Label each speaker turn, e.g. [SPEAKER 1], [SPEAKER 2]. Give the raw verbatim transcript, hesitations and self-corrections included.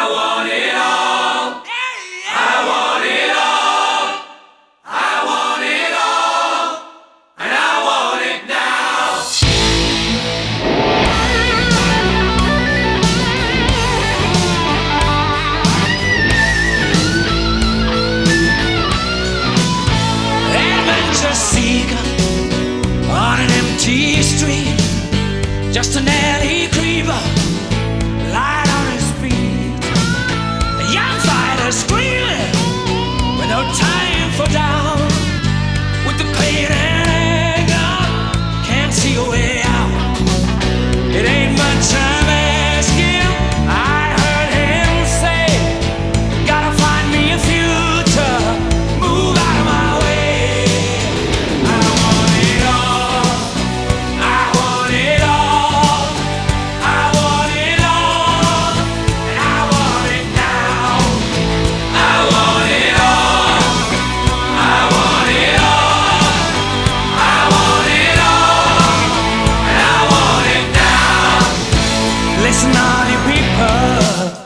[SPEAKER 1] want it all. I want it all. I want it all. And I want it now. Adventure seeker on an empty street, just an alley creeper, light on his feet. A young fighter screaming with no time for doubt, with the pain and anger, can't see a way out. It ain't much I'm asking, I heard him say, gotta find me a future, move out of my way. I want it all, I want it all, I want it all, and I want it now. I want it all, I want it all, I want it all, and I want it now. Listen, all you people,